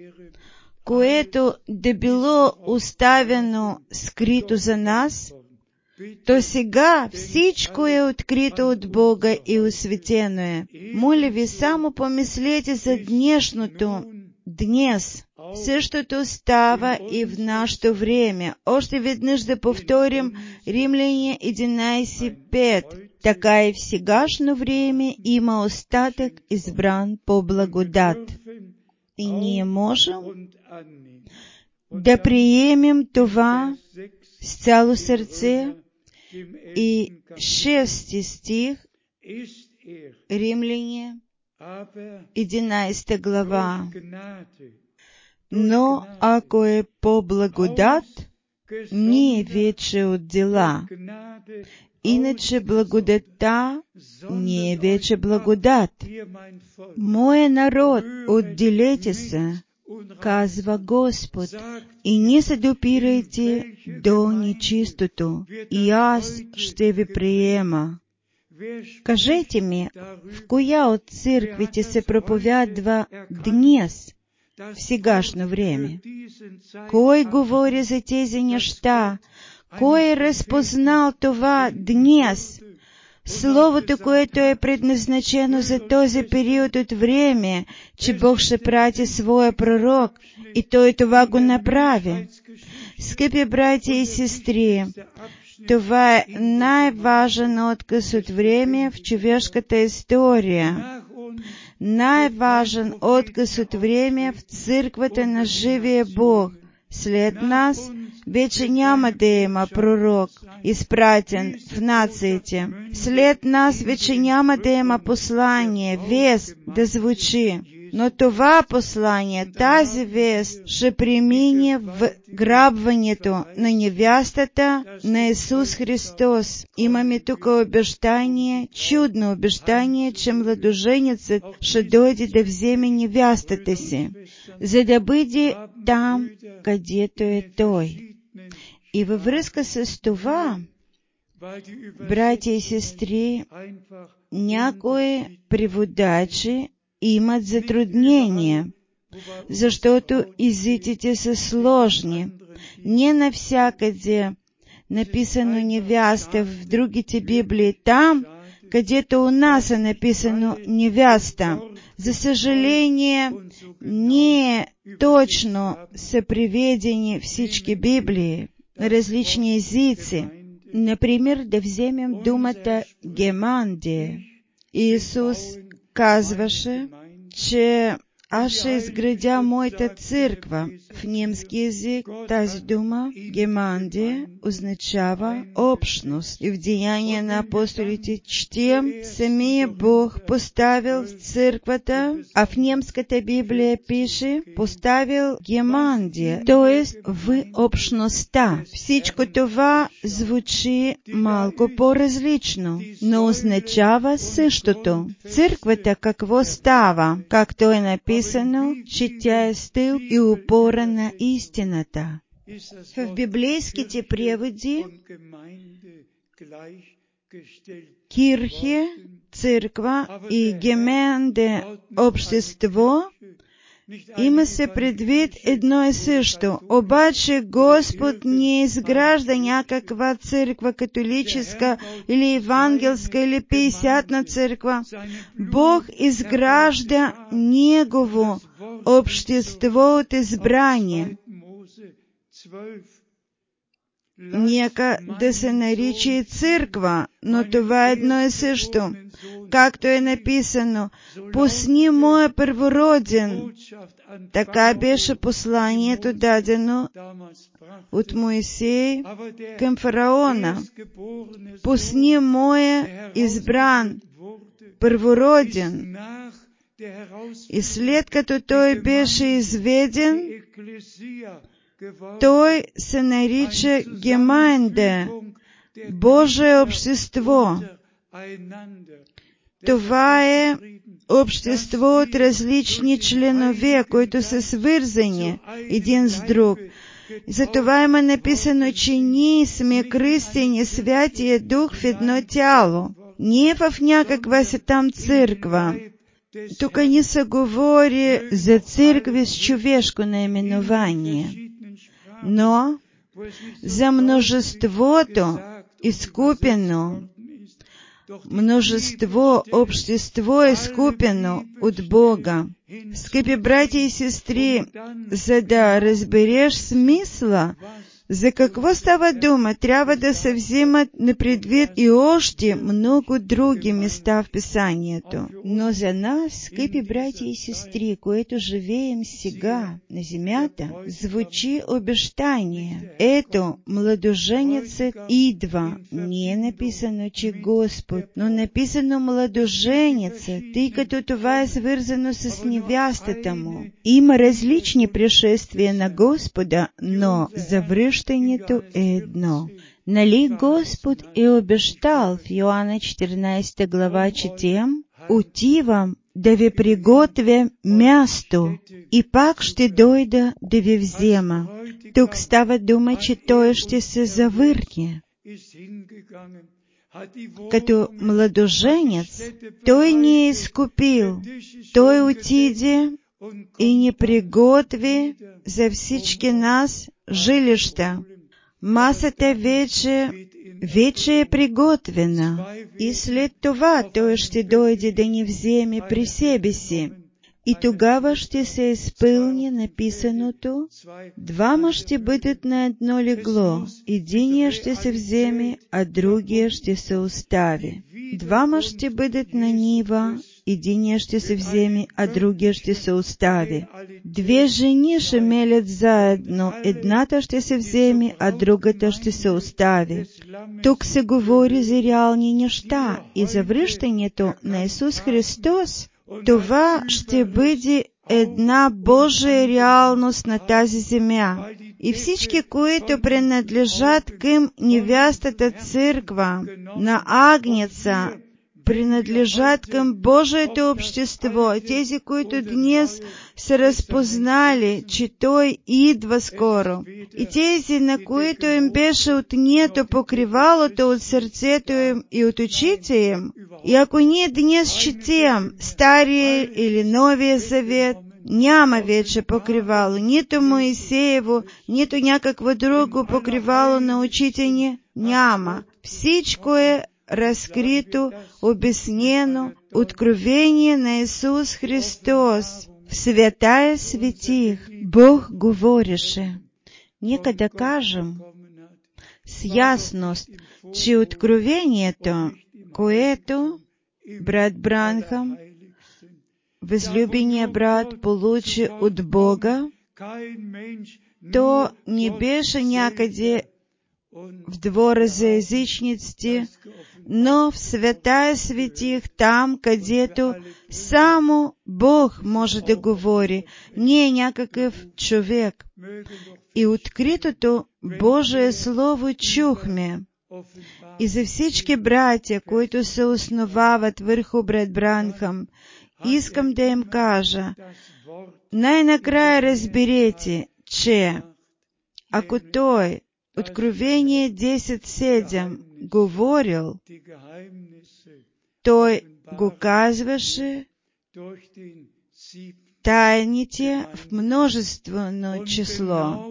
което да било оставено скрито за нас, то сега всичко е открито от Бога и осветено е. Моля ви, само помислете за днешното. Днес същото става и в нашето време. Още веднъж да повторим Римляни единайсет пет. Така и в сегашно време има остатък, избран по благодат. И ние можем да приемем това с цяло сърце. И шести стих, Римляни, единайсета глава. Но ако е по благодат, ние вече от дела. Иначе благодата не е вече благодат. Моя народ, отделете се казва Господ, и не задупирайте до нечистоту, и аз ще ви приема. Кажете ми, в коя от църквите се проповядва днес, в сегашно време? Кой говори за тези неща? Кой разпознал това днес? Словото, което е предназначено за този период от време, че Бог ще прати своя пророк, и той това го направи. Скъпи братя и сестри, това е най-важен отказ от време в човешката история. Най-важен отказ от време в църквата на живия Бог. След нас вече няма да има пророк, изпратен в нациите. След нас вече няма да има послание, вест да звучи. Но това послание, тази вест, ще премине в грабването на невястата на Исус Христос. Имаме тук обещание, чудно обещание, че младоженецът ще дойде да вземе невястата си, за да бъде там, където е Той. И във връзка с това, братя и сестри, някои преводачи имат затруднения, защото езиците са сложни. Не навсякъде написано невяста в другите Библии, там, където у нас е написано невяста. За съжаление, не точно са приведени всички Библии на различни езици. Например, да вземем думата гемандия. Иисус казваше, че аз ще изградя моята църква. В немски език тази дума, гемандия, означава общност. И в Деяния на апостолите четем, самия Бог поставил в църквата, а в немската Библия пише, поставил гемандия, т.е. в общността. Всичко това звучи малко по-различно, но означава същото. Църквата какво става? Както е написано, че тя е стълб и опора на истината. В библейските преводи кирхе, църква и геменде, общество, има се предвид едно и също. Обаче Господ не изгражда някаква църква, католическа или евангелска или петдесятна църква. Бог изгражда Негово общество от избрание. Нека да се нарича и църква, но това е едно и също. Както е написано, пусни моя първороден. Така беше посланието дадено от Моисей към фараона. Пусни моя избран първороден. И след като той беше изведен, той се нарича Гемайнде, Божие общество. Това е общество от различни членове, които са свързани един с друг. Затова има написано, че ние сме кръстени Святия Дух в едно тяло. Не в някаква си там църква. Тук не се говори за църкви с човешко наименование, но за множеството изкупено, множество общество изкупено от Бога. Скъпи братя и сестри, за да разбереш смисъла, за какво става дума, трябва да се взимат на предвид и още много други места в Писанието. Но за нас, скъпи братя и сестри, които живеем сега на земята, звучи обещание. Ето, младоженецът идва. Не е написано, че Господ, но написано младоженецът, тъй като това е свързано с невястата му. Има различни пришествия на Господа, но завръщането е едно. Нали Господ е обещал в Йоанна четиринадесета глава четем, отивам да ви приготвя място, и пак ще дойда да ви взема. Тук става дума, че той ще се завърне. Като младоженец, той ни е изкупил. Той отиде и ни приготви за всички нас жилища. Масата вече, вече е приготвена, и след това той ще дойде да ни вземе при себе си. И тогава ще се изпълни написаното: двама ще бъдат на едно легло, единия ще се вземе, а другия ще се остави. Двама ще бъдат на нива, единия ще се вземе, а другия ще се остави. Две жени ще мелят заедно, едната ще се вземе, а другата ще се остави. Тук се говори за реални неща и за връщането на Исус Христос. Това ще бъде една Божия реалност на тази земя. И всички, които принадлежат към невястата църква на Агнеца, принадлежат към Божието общество, тези, които днес са разпознали, че Той идва скоро, и тези, на които им беше отнето покривалото от сърцето им и от очите им. И ако ние днес четем Стария или Новия Завет, няма вече покривало, нито Моисеево, нито някакво друго покривало на очите ни, няма. Всичко е разкрито, обяснено, откровение на Исус Христос. В святая светих Бог говореше. Нека да кажем с ясност, че откровението, което брат Бранхам, възлюбения брат, получи от Бога, то не беше някъде в двора за езичниците, но в святая светих, там, където само Бог може да говори, не е някакъв човек. И откритото Божие Слово чухме. И за всички братя, които се основават върху брат Бранхам, искам да им кажа, най-накрая разберете, че ако той Откровение десет седем говорил, той го казваше тайните в множествено число.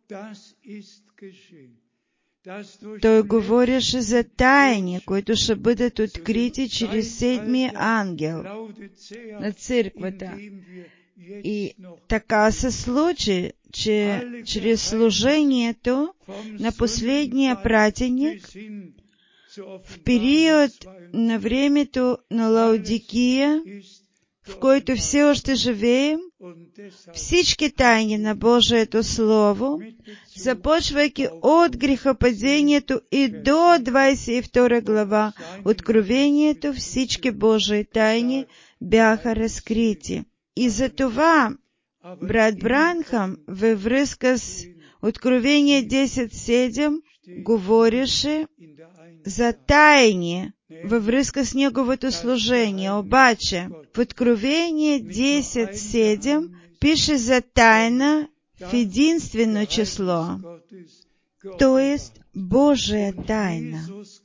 Той говореше за тайни, които ще бъдат открити чрез седмия ангел на църквата. И така се случи, че чрез служението на последния пратеник, в период на времето на Лаодикия, в който все още живеем, всички тайни на Божието Слово, започвайки от грехопадението и до двадесет и втора глава Откровението, всички Божии тайни бяха разкрити. И за това брат Бранхам във връзка с Откровение десет седем говореше за тайни във връзка с неговото служение. Обаче в Откровение десет седем пише за тайна в единствено число, т.е. Божия тайна.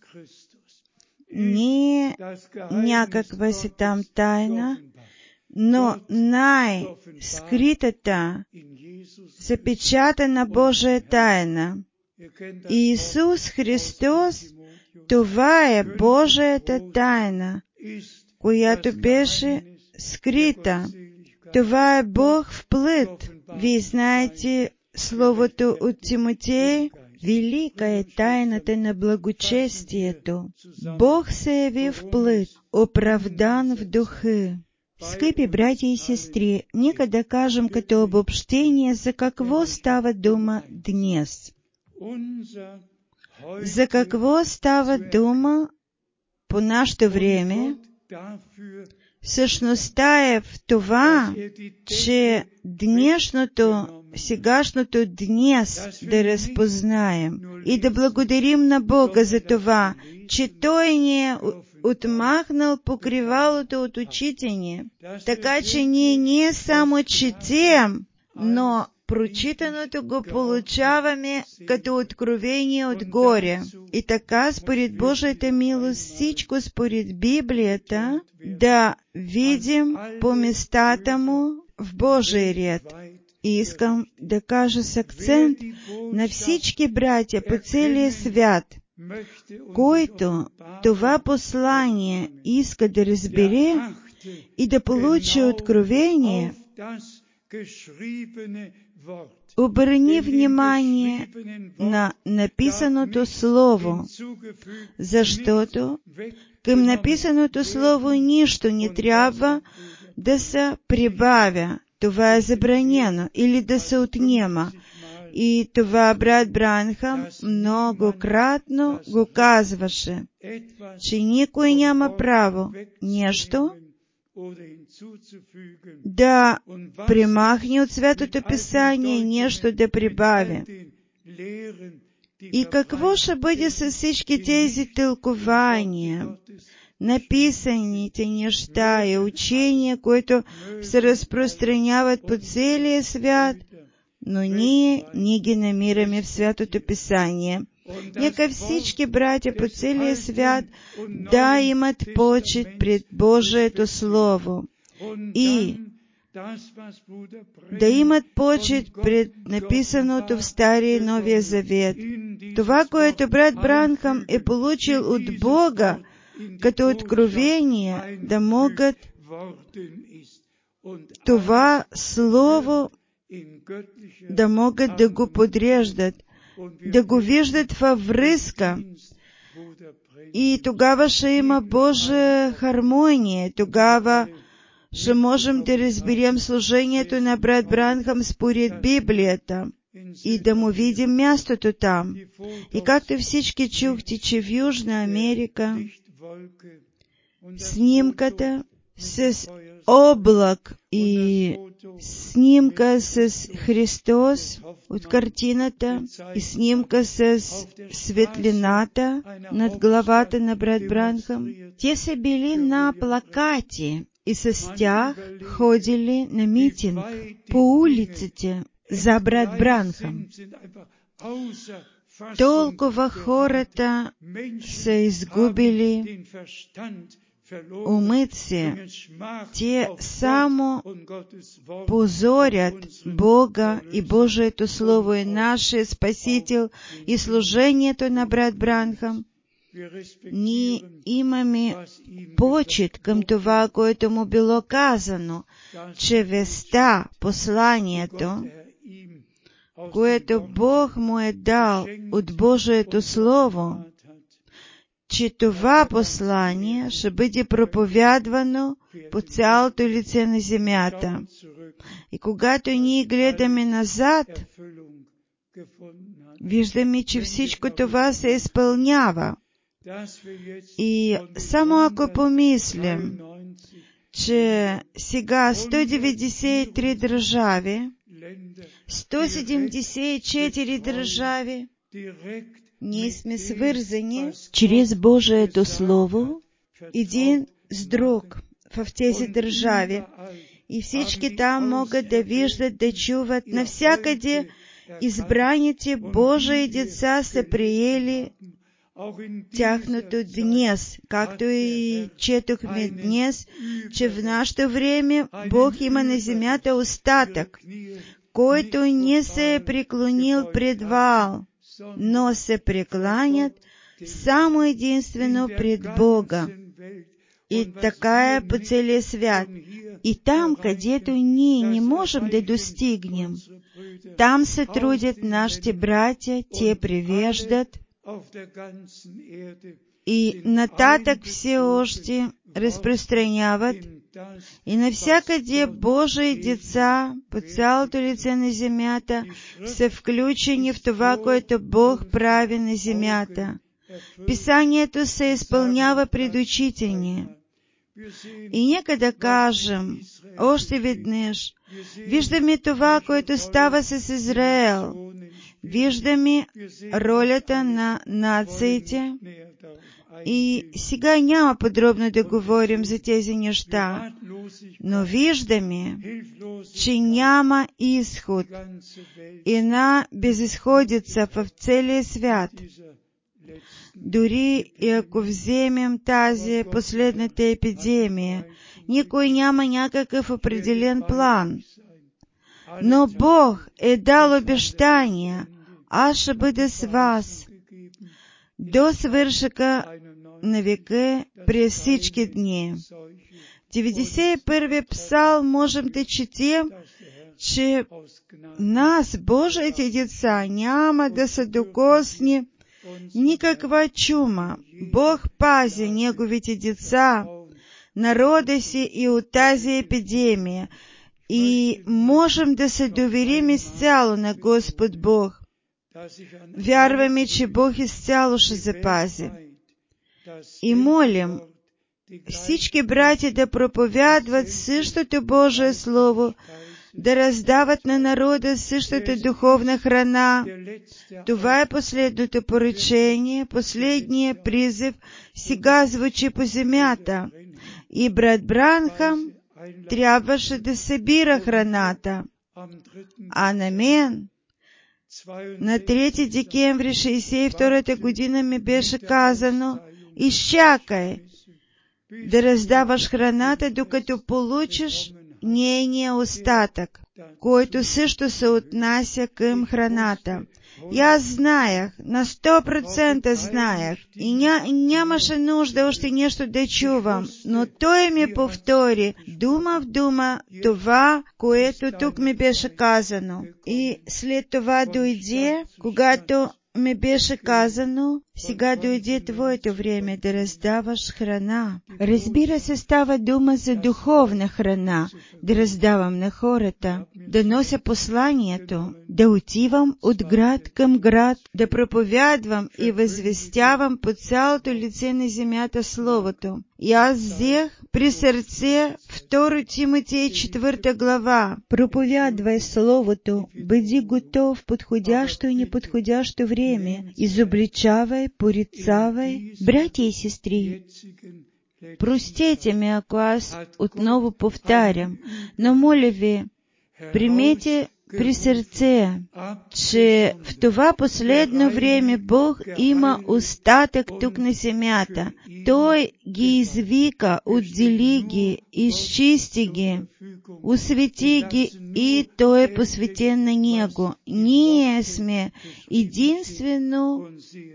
Не е някаква си там тайна, но най-скритата, запечатана Божия тайна. Иисус Христос, това е Божията тайна, която беше скрита. Това е Бог в плът. Вие знаете словото от Тимотей, велика е тайната на благочестието. Бог се яви в плът, оправдан в духа. Скъпи братя и сестри, нека да кажем като обобщение за какво става дума днес. За какво става дума по нашето време? Същността е в това, че днешното, сегашното днес да разпознаем и да благодарим на Бога за това, че Той ни е отмахнал покривалото от очите ни, така че ние не само четем, но прочитаното го получаваме като откровение отгоре. И така, според Божията милост, всичко според Библията, да видим по местата му в Божий ред. И искам да кажа с акцент на всички братя по целия свят, който това послание иска да разбере и да получи откровение, обърни внимание на написаното Слово, защото към написаното Слово нищо не трябва да се прибавя. Това е забранено или да се отнема. И това брат Бранхам многократно го казваше, че никой няма право нещо да премахне от Светото Писание, нещо да прибави. И какво ще бъде с всички тези тълкования, написаните неща и учения, които се разпространяват по целия свят, но ние не ги намираме в Святото Писание. Нека всички братя по целия свят да имат почит пред Божието Слово и да имат почит пред написаното в Стария и Новия Завет. Това, което брат Бранхам е получил от Бога като откровение, да могат това Слово да могат да го подреждат, да го виждат във връзка. И тогава ще има Божия хармония. Тогава ще можем да разберем служението на брат Бранхам според Библията и да му видим мястото там. И както всички чухте, че в Южна Америка снимката с облак и снимка с Христос от картината и снимка с светлината над главата на брат Бранхам. Те са били на плакати и с тях ходили на митинг по улиците за брат Бранхам. Толкова хората са изгубили умът си. Те само позорят Бога и Божието Слово и нашия Спасител и служението на брат Бранхам. Ние имаме почит към това, което му било казано, че веста, посланието, което Бог му е дал от Божието Слово, че това послание ще бъде проповядвано по цялото лице на земята. И когато ние гледаме назад, виждаме, че всичко това се изпълнява. И само ако помислим, че сега сто деветдесет и три държави, сто седемдесет и четири държави, ние сме свързани чрез Божието Слово един с друг в тези държави. И всички там могат да виждат, да чуват. Навсякъде избраните Божии деца са приели тяхното днес, както и четохме днес, че в нашето време Бог има на земята остатък, който не се е преклонил пред Ваал, но се прекланят само единствено пред Бога. И така е по целия свят. И там, където ние не можем да достигнем, там се трудят нашите братя, те превеждат и нататък все още разпространяват, и навсякъде Божии деца по цялото лице на земята са включени в това, което Бог прави на земята. Писанието се изпълнява пред очите ни. И нека да кажем още веднъж, виждаме това, което става с Израел. Виждаме ролята на нациите И сега няма подробно да говорим за тези неща, но виждаме, че няма изход, една безизходица в целия свят. Дори и ако вземем тази последната епидемия, никой няма някакъв определен план. Но Бог е дал обещание: аз ще бъда с вас до свършъка на века през всички дни. деветдесет и първи псалм можем да четем, че нас, Божиите деца, няма да се докосне никаква чума. Бог пази Неговите деца, народа си и от тази епидемия. И можем да се доверим изцяло на Господ Бог. Вярваме, че Бог изцяло ще запази. И молим всички братя да проповядват същото Божие Слово, да раздават на народа същата духовна храна. Това е последното поръчение, последният призив сега звучи по земята. И брат Бранхам трябваше да събира храната. А на мен на трети декември шейсет и втората година ми беше казано: изчакай да раздаваш храната, докато получиш нейния остатък, който също се отнася към храната. И аз знаех, на сто процента знаех, и ня, нямаше нужда още нещо да чувам, но той ми повтори дума в дума това, което тук ми беше казано. И след това дойде, когато ми беше казано: сега дойде твоето време да раздаваш храна. Разбира се, става дума за духовна храна, да раздавам на хората, да нося посланието, да отивам от град към град, да проповядвам и възвестявам по цялото лице на земята Словото. И аз взех при сърце втора Тимотея четвърта глава: проповядвай Словото, бъди готов в подходящо и неподходящо време, изобличавай, порицавай. Братя и сестри, простете ме, ако аз отново повтарям, но моля ви, примете при сърце, че в това последно време Бог има остатък тук на земята. Той ги извика, отдели ги, изчисти ги, освети ги и Той е посветен на Него. Ние сме единствено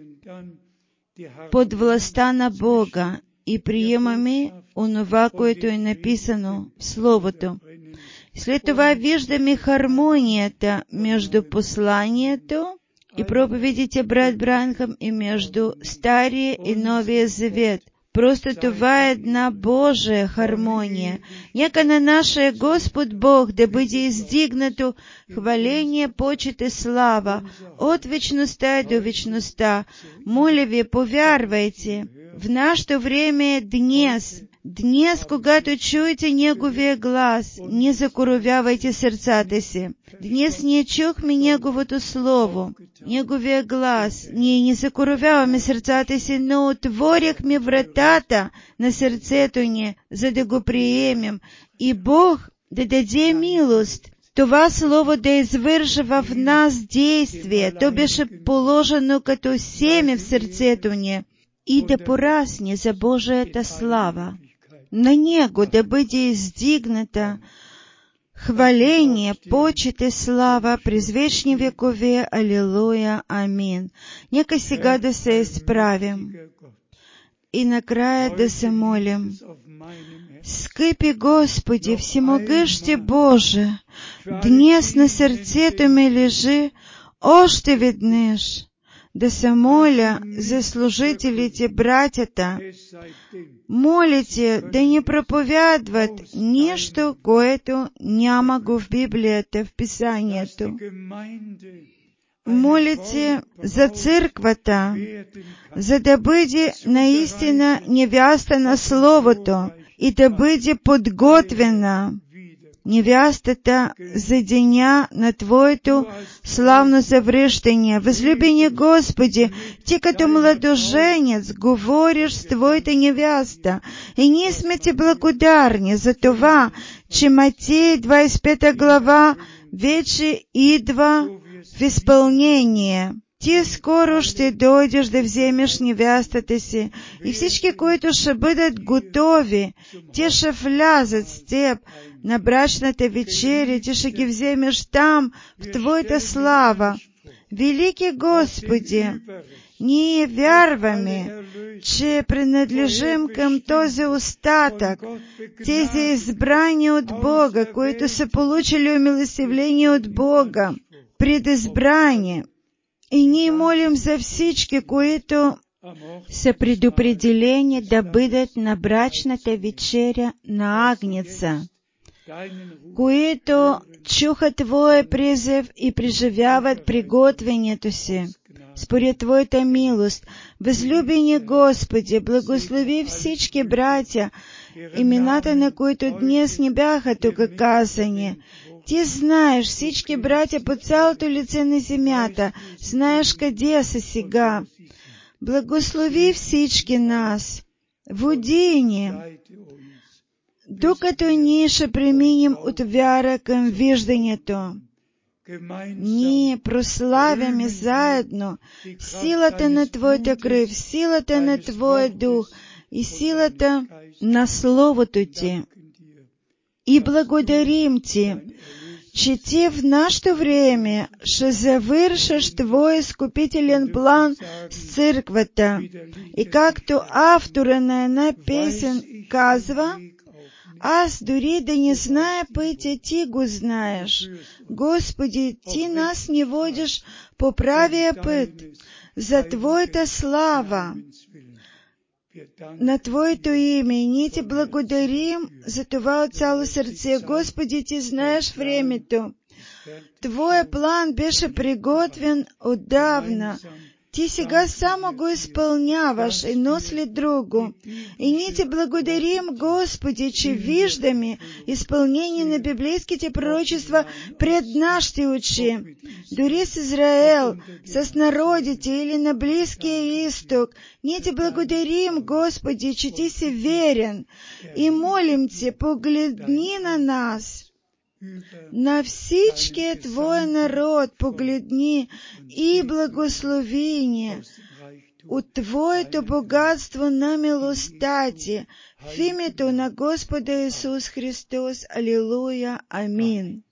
под властта на Бога и приемаме онова, което е написано в Словото. След това виждаме хармонията между посланието и проповедите брат Бранхам и между Стария и Новия Завет. Просто това е една Божия хармония. Нека на нашия Господ Бог да бъде издигнато хваление, почет и слава от вечността до вечността. Моля ви, повярвайте, в нашето време е днес. Днес, когато чуете Неговия глас, не закоровявайте сърцата си. Днес ние чухме Неговото Слово, Неговия глас. Ние не закоровяваме сърцата си, но отворихме вратата на сърцето ни, за да го приемем. И Бог да даде милост това Слово да извърши в нас действие. То беше положено като семе в сърцето ни и да порасне за Божията слава. На Него да бъде издигната хваление, почет и слава през вечни векове. Алилуя, амин. Нека сега да се изправим и накрая да се молим. Скъпи Господи, всемогъщи Боже, днес на сърцето ми лежи още веднъж да се моля за служителите, братята. Молите да ни проповядват нещо, което няма го в Библията, в Писанието. Молите за църквата, за да бъде наистина невяста на Словото и да бъде подготвена невястата за деня на Твоето славно завръщение. Възлюбени Господи, Ти като младоженец говориш с Твоята невяста, и ние сме Ти благодарни за това, че Матей двадесет и пета глава вече идва в изпълнение. Ти скоро ще дойдеш да вземеш невястата си, и всички, които ще бъдат готови, те ще влязат с теб на брачната вечеря, ти ще ги вземеш там, в Твоята слава. Велики Господи, ние вярваме, че принадлежим към този остатък, тези избрани от Бога, които са получили умилостивление от Бога, предизбрани. И ние молим за всички, които са предопределени да бъдат на брачната вечеря на Агнеца, които чуха Твоя призив и преживяват приготвението си според Твоята милост. Възлюбени Господи, благослови всички братя, имената на които днес не бяха тук казани. Ти знаеш всички братя по цялото лице на земята, знаеш къде са сега. Благослови всички нас, води ни, докато ние ще преминем от вяра към виждането. Ние прославяме заедно силата на Твоята кръв, силата на Твоя дух и силата на Словото Ти. И благодарим Ти, че Ти в нашето време ще завършиш Твой изкупителен план с църквата. И както автора на една песен казва, аз дори да не зная пътя, Ти го знаеш. Господи, Ти нас не водиш по правия път, за Твоята слава, на Твоето име. И ние Ти благодарим за това от цяло сърце. Господи, Ти знаеш времето. Твоя план беше приготвен отдавна. Ти сега само го изпълняваш едно след друго. И ние Ти благодарим, Господи, че виждаме изпълнение на библейските пророчества пред нашите очи. Дори с Израел, с народите или на Близкия изток, ние Ти благодарим, Господи, че Ти си верен. И молим Ти, погледни на нас, на всичкия Твой народ погледни и благослови ни от Твоето богатство на милостта Ти, в името на Господа Исус Христос. Алилуя. Амин.